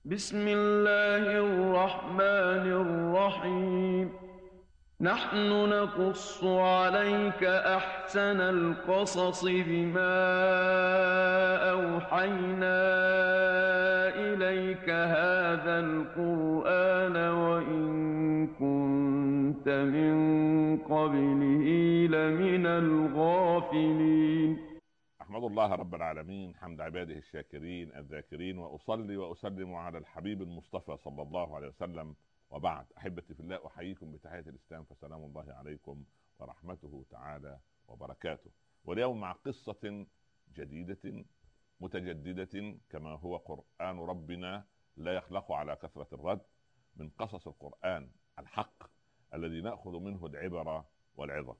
بسم الله الرحمن الرحيم. نحن نقص عليك أحسن القصص بما أوحينا إليك هذا القرآن وإن كنت من قبله لمن الغافلين. أحمد الله رب العالمين حمد عباده الشاكرين الذاكرين، وأصلي وأسلم على الحبيب المصطفى صلى الله عليه وسلم. وبعد، أحبتي في الله، أحييكم بتحية الإسلام، فسلام الله عليكم ورحمته تعالى وبركاته. واليوم مع قصة جديدة متجددة كما هو قرآن ربنا لا يخلق على كثرة الرد، من قصص القرآن الحق الذي نأخذ منه العبر والعظة.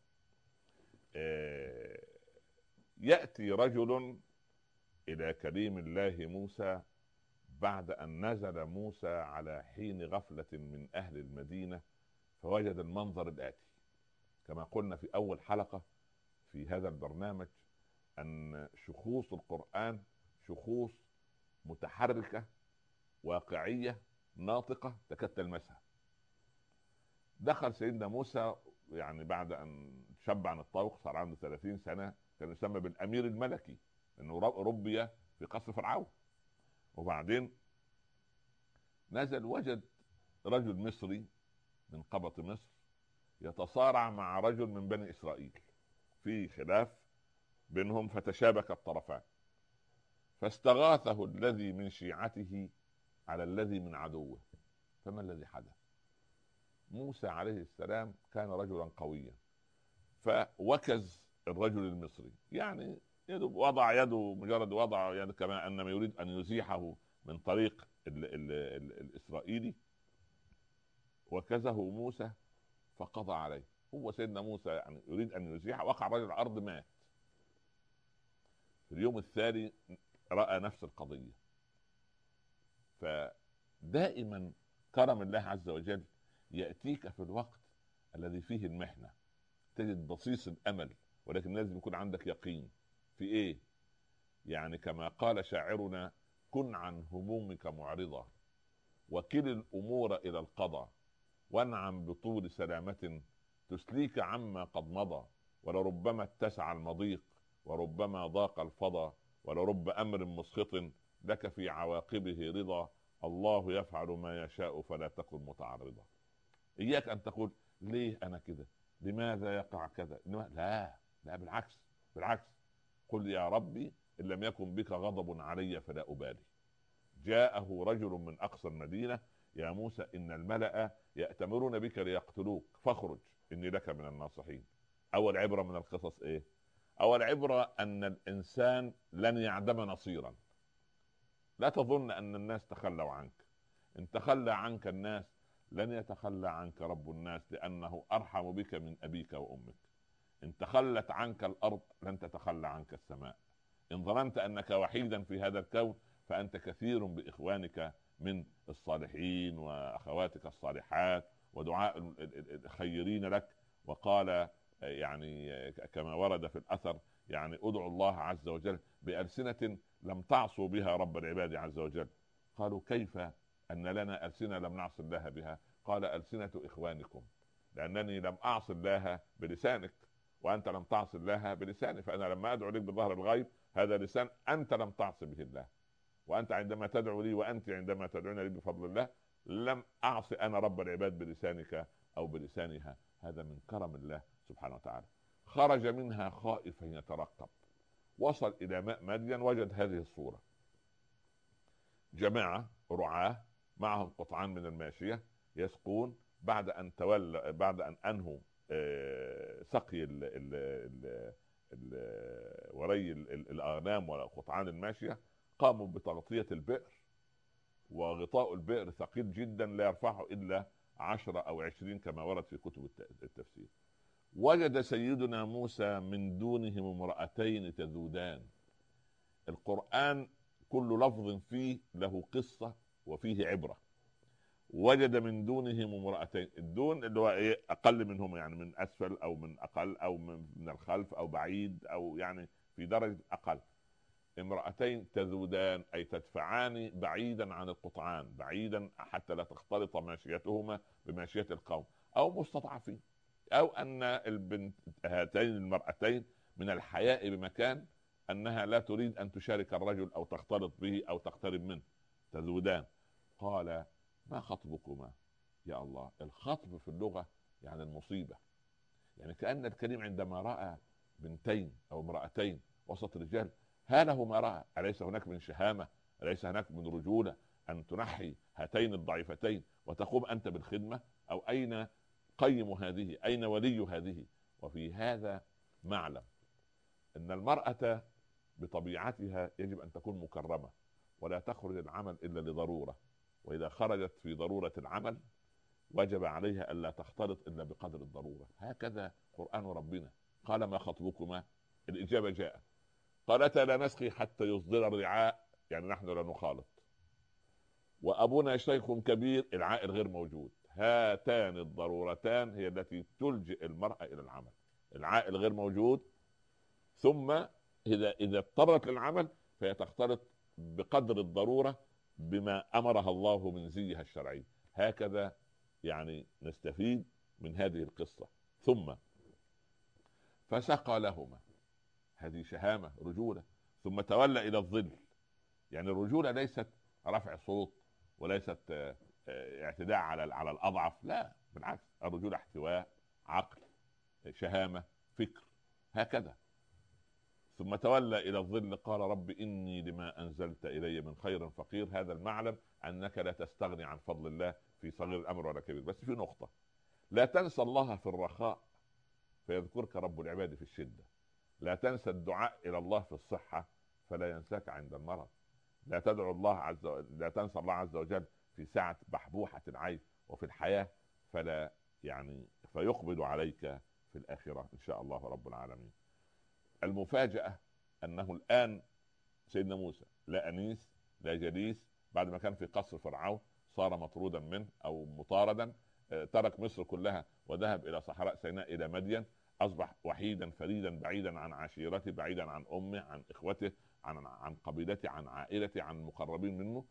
يأتي رجل إلى كليم الله موسى بعد أن نزل موسى على حين غفلة من أهل المدينة، فوجد المنظر الآتي. كما قلنا في أول حلقة في هذا البرنامج أن شخوص القرآن شخوص متحركة واقعية ناطقة تكاد تلمسها. دخل سيدنا موسى يعني بعد أن شب عن الطوق، صار عنده 30 سنة، كان يسمى بالأمير الملكي لأنه ربي في قصر فرعون. وبعدين نزل وجد رجل مصري من قبط مصر يتصارع مع رجل من بني إسرائيل، في خلاف بينهم فتشابك الطرفان، فاستغاثه الذي من شيعته على الذي من عدوه. فما الذي حدث؟ موسى عليه السلام كان رجلا قويا، فوكز الرجل المصري، يعني وضع يده، مجرد وضع يده كما انما يريد ان يزيحه من طريق ال الاسرائيلي، وكزه موسى فقضى عليه. هو سيدنا موسى يعني يريد ان يزيحه، وقع رجل الارض مات. في اليوم الثاني راى نفس القضيه. فدائما كرم الله عز وجل ياتيك في الوقت الذي فيه المحنه، تجد بصيص الامل، ولكن لازم يكون عندك يقين في ايه؟ يعني كما قال شاعرنا: كن عن همومك معرضة، وكل الامور الى القضاء، وانعم بطول سلامة تسليك عما قد مضى، ولربما اتسع المضيق، وربما ضاق الفضا، ولرب امر مسخط لك في عواقبه رضا، الله يفعل ما يشاء فلا تكن متعرضا. اياك ان تقول ليه انا كده، لماذا يقع كذا، لا لا، بالعكس بالعكس. قل يا ربي ان لم يكن بك غضب علي فلا ابالي. جاءه رجل من اقصى المدينه: يا موسى ان الملأ يأتمرون بك ليقتلوك فاخرج اني لك من الناصحين. اول عبره من القصص ايه؟ اول عبره ان الانسان لن يعدم نصيرا. لا تظن ان الناس تخلوا عنك، ان تخلى عنك الناس لن يتخلى عنك رب الناس، لانه ارحم بك من ابيك وامك. ان تخلت عنك الارض لن تتخلى عنك السماء. ان ظننت انك وحيدا في هذا الكون فانت كثير باخوانك من الصالحين واخواتك الصالحات ودعاء الخيرين لك. وقال يعني كما ورد في الاثر: يعني ادعوا الله عز وجل بألسنة لم تعصوا بها رب العباد عز وجل. قالوا: كيف ان لنا ألسنة لم نعص الله بها؟ قال: ألسنة اخوانكم، لانني لم اعص الله بلسانك، وانت لم تعص الله بلساني، فانا لما ادعو لك بظهر الغيب هذا لسان انت لم تعص به الله، وانت عندما تدعو لي وانت عندما تدعون لي بفضل الله لم اعص انا رب العباد بلسانك او بلسانها. هذا من كرم الله سبحانه وتعالى. خرج منها خائفا يترقب، وصل الى ماء مدين، وجد هذه الصورة: جماعة رعاة معهم قطعان من الماشية يسقون، بعد ان انهوا سقي وري الاغنام وقطعان الماشية، قاموا بتغطية البئر. وغطاء البئر ثقيل جدا، لا يرفعه الا 10 أو 20 كما ورد في كتب التفسير. وجد سيدنا موسى من دونهم امرأتين تذودان. القرآن كل لفظ فيه له قصة وفيه عبرة. وجد من دونهم امرأتين، الدون اللي هو ايه؟ اقل منهم، يعني من اسفل او من اقل او من الخلف او بعيد او يعني في درجة اقل. امرأتين تذودان أي تدفعان بعيدا عن القطعان، بعيدا حتى لا تختلط ماشيتهما بماشية القوم، أو مستضعفين، أو أن البنت هاتين المرأتين من الحياء بمكان أنها لا تريد أن تشارك الرجل أو تختلط به أو تقترب منه، تذودان. قال ما خطبكما؟ يا الله، الخطب في اللغة يعني المصيبة، يعني كأن الكريم عندما رأى بنتين أو امرأتين وسط رجال هاله ما رأى. أليس هناك من شهامة، أليس هناك من رجولة أن تنحي هاتين الضعيفتين وتقوم أنت بالخدمة؟ أو أين قيم هذه؟ أين ولي هذه؟ وفي هذا معلم أن المرأة بطبيعتها يجب أن تكون مكرمة، ولا تخرج العمل إلا لضرورة، وإذا خرجت في ضرورة العمل وجب عليها ألا تختلط إلا بقدر الضرورة. هكذا قرآن ربنا. قال ما خطبكما؟ الإجابة جاءت، قالتا لا نسقي حتى يصدر الرعاء، يعني نحن لا نخالط، وأبونا شيخ كبير، العائل غير موجود. هاتان الضرورتان هي التي تلجئ المرأة إلى العمل، العائل غير موجود، ثم إذا اضطرت للعمل فهي تختلط بقدر الضرورة بما أمرها الله من زيها الشرعي. هكذا يعني نستفيد من هذه القصة. ثم فسقى لهما، هذه شهامة رجولة. ثم تولى إلى الظل، يعني الرجولة ليست رفع صوت، وليست اعتداء على الأضعف، لا بالعكس، الرجولة احتواء، عقل، شهامة، فكر، هكذا. ثم تولى إلى الظل قال رب إني لما أنزلت إلي من خير فقير. هذا المعلم أنك لا تستغني عن فضل الله في صغير الأمر ولا كبير. بس في نقطة، لا تنسى الله في الرخاء فيذكرك رب العباد في الشدة. لا تنسى الدعاء إلى الله في الصحة فلا ينساك عند المرض. لا تدعو الله عز وجل، لا تنسى الله عز وجل في ساعة بحبوحة العيش وفي الحياة فلا يعني فيقبض عليك في الآخرة إن شاء الله رب العالمين. المفاجأة أنه الآن سيدنا موسى لا أنيس لا جليس، بعد ما كان في قصر فرعون صار مطرودا منه أو مطاردا، ترك مصر كلها وذهب إلى صحراء سيناء إلى مدين، أصبح وحيدا فريدا بعيدا عن عشيرته، بعيدا عن أمه، عن إخوته، عن قبيلته، عن عائلته، عن المقربين منه.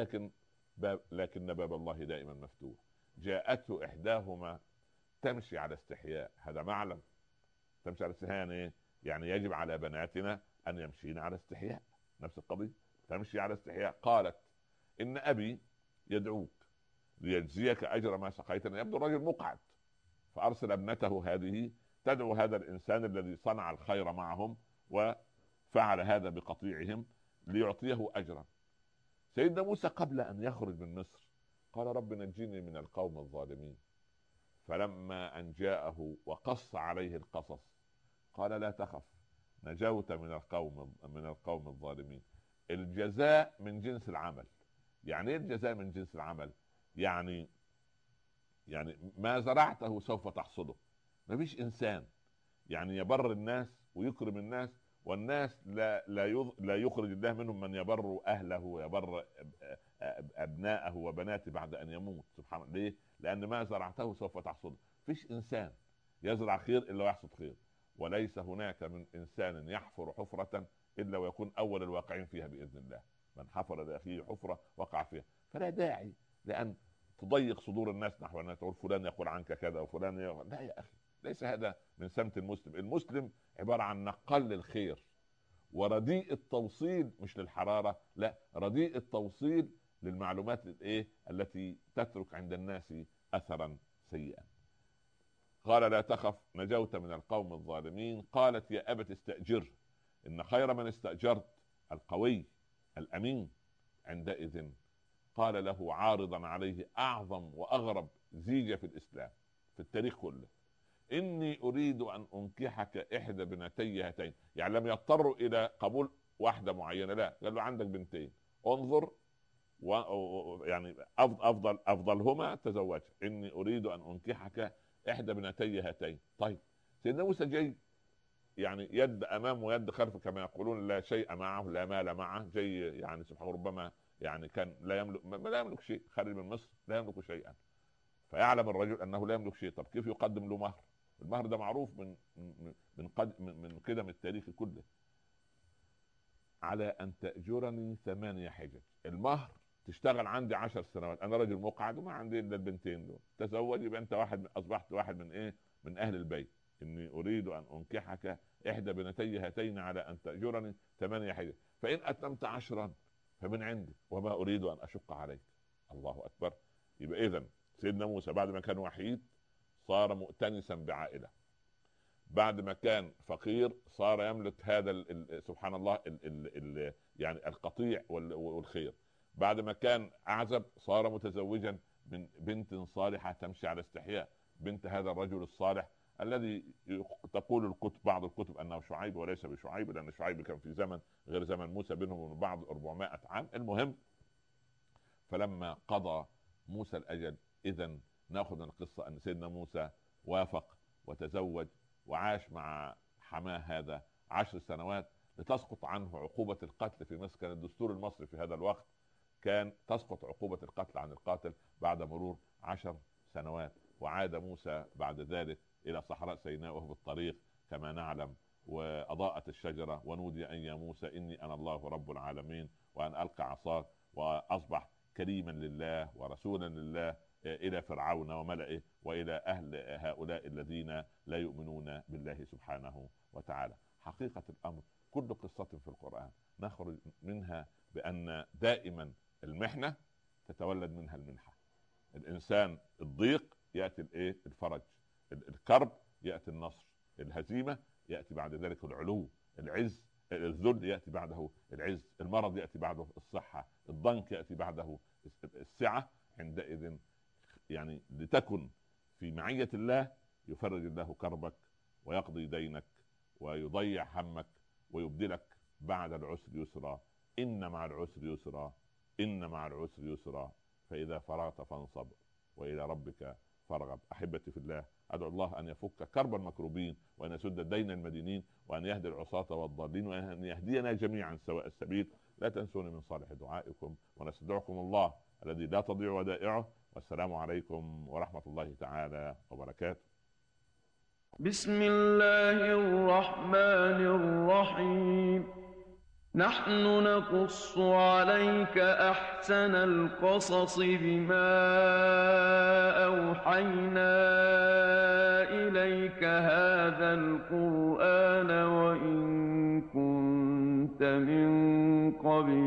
لكن باب الله دائما مفتوح. جاءته إحداهما تمشي على استحياء، هذا معلم. تمشي على استحياء يعني إيه؟ يعني يجب على بناتنا أن يمشين على استحياء، نفس القضية، تمشي على استحياء. قالت إن أبي يدعوك ليجزيك أجر ما سقيتنا. يبدو الرجل مقعد، فأرسل ابنته هذه تدعو هذا الإنسان الذي صنع الخير معهم وفعل هذا بقطيعهم ليعطيه أجرا. سيدنا موسى قبل أن يخرج من مصر قال رب نجيني من القوم الظالمين. فلما أن جاءه وقص عليه القصص قال لا تخف نجوت من القوم الظالمين. الجزاء من جنس العمل. يعني ايه الجزاء من جنس العمل؟ يعني ما زرعته سوف تحصده. ما فيش انسان يعني يبر الناس ويكرم الناس والناس لا يخرج الله منهم من يبر اهله ويبر ابناءه وبناته بعد ان يموت. سبحان الله. ليه؟ لان ما زرعته سوف تحصده. فيش انسان يزرع خير الا ويحصد خير، وليس هناك من انسان يحفر حفرة الا ويكون اول الواقعين فيها باذن الله. من حفر لاخيه حفرة وقع فيها. فلا داعي لان تضيق صدور الناس نحو الناس، تقول فلان يقول عنك كذا وفلان لا يا اخي، ليس هذا من سمت المسلم. المسلم عبارة عن نقل الخير ورديء التوصيل، مش للحرارة، لا، رديء التوصيل للمعلومات التي تترك عند الناس اثرا سيئا. قال لا تخف نجوت من القوم الظالمين. قالت يا أبت استأجره إن خير من استأجرت القوي الأمين. عندئذ قال له عارضا عليه أعظم وأغرب زيجة في الإسلام في التاريخ كله، إني أريد أن أنكحك إحدى بنتي هاتين. يعني لم يضطروا إلى قبول واحدة معينة، لا، قال له عندك بنتين انظر يعني أفضلهما تزوج. إني أريد أن أنكحك إحدى بنتي هاتين. طيب سيدنا موسى جاي يعني يد أمام ويد خلف كما يقولون، لا شيء معه لا مال معه، جاي يعني سبحانه ربما يعني كان لا يملك شيء، خارج من مصر لا يملك شيئا. فيعلم الرجل أنه لا يملك شيء. طب كيف يقدم له مهر؟ المهر ده معروف من قدم التاريخ كله. على أن تأجرني 8 حجج. المهر تشتغل عندي 10 سنوات، أنا رجل مقعد وما عندي إلا البنتين دول، تزوج يبقى أنت أصبحت واحد من إيه؟ من أهل البيت. إني أريد أن أنكحك إحدى بنتي هاتين على أن تأجرني 8 حجج، فإن أتممت 10 فمن عندي وما أريد أن أشق عليك. الله أكبر. يبقى إذن سيدنا موسى بعد ما كان وحيد صار مؤتنسا بعائلة، بعد ما كان فقير صار يملك هذا سبحان الله يعني القطيع والخير، بعد ما كان أعزب صار متزوجا من بنت صالحة تمشي على استحياء، بنت هذا الرجل الصالح الذي تقول الكتب بعض الكتب أنه شعيب وليس بشعيب، لأن شعيب كان في زمن غير زمن موسى، بينهم وبين بعض 400 عام. المهم، فلما قضى موسى الأجل، إذن نأخذ من القصة أن سيدنا موسى وافق وتزوج وعاش مع حماه هذا 10 سنوات لتسقط عنه عقوبة القتل في مصر. كان الدستور المصري في هذا الوقت كان تسقط عقوبة القتل عن القاتل بعد مرور 10 سنوات. وعاد موسى بعد ذلك إلى صحراء سيناء وهو في الطريق كما نعلم، وأضاءت الشجرة ونودي أن يا موسى إني أنا الله رب العالمين وأن ألقى عصاك، وأصبح كريما لله ورسولا لله إلى فرعون وملئه وإلى أهل هؤلاء الذين لا يؤمنون بالله سبحانه وتعالى. حقيقة الأمر كل قصة في القرآن نخرج منها بأن دائما المحنة تتولد منها المنحة. الإنسان الضيق يأتي الفرج، الكرب يأتي النصر، الهزيمة يأتي بعد ذلك العلو، العز الذل يأتي بعده العز، المرض يأتي بعده الصحة، الضنك يأتي بعده السعة. عندئذ يعني لتكن في معية الله يفرج الله كربك ويقضي دينك ويضيع همك ويبدلك بعد العسر يسرا، إن مع العسر يسرا، إن مع العسر يسرا، فإذا فرغت فانصب وإلى ربك فارغب. أحبتي في الله، أدعو الله أن يفك كرب المكروبين وأن يسد دين المدينين وأن يهدي العصاة والضالين وأن يهدينا جميعا سواء السبيل. لا تنسوني من صالح دعائكم، ونستودعكم الله الذي لا تضيع ودائعه، والسلام عليكم ورحمة الله تعالى وبركاته. بسم الله الرحمن الرحيم. نحن نقص عليك أحسن القصص بما أوحينا إليك هذا القرآن وإن كنت من قبله